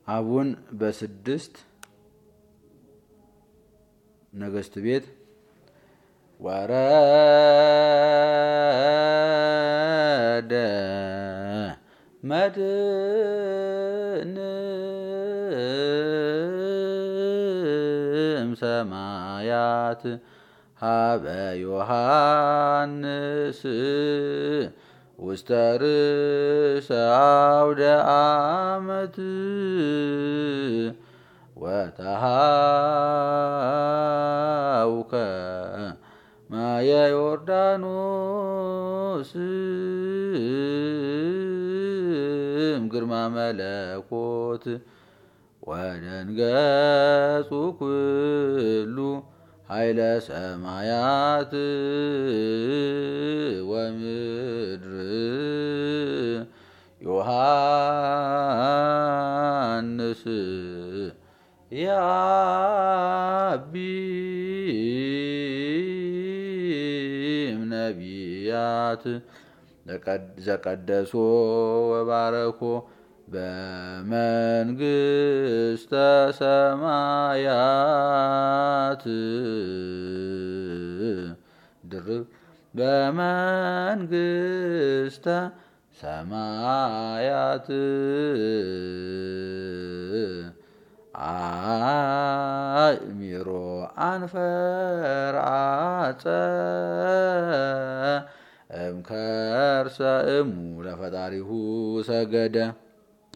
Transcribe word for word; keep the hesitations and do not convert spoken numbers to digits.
አቡን በስድስት ነገስት ቤት ወረደ መድኅንም ሰማያት ሀበ ዮሐንስ ውስተ ርእሰ አውደ ዓመት ወተሃውከ ማየ ዮርዳኖስ ግርማ መለኮት ወደንገጹ ኩሉ ኃይለ ሰማያት ወምድር ዮሐንስ ያቢም ነቢያት ዘቀደሶ ወባረኮ በመንግሥተ ሰማያት ድርብ በመንግሥተ ሰማያት አእሚሮ አንፈርዐጸ እምከርሰ እሙ ለፈጣሪሁ ሰገደ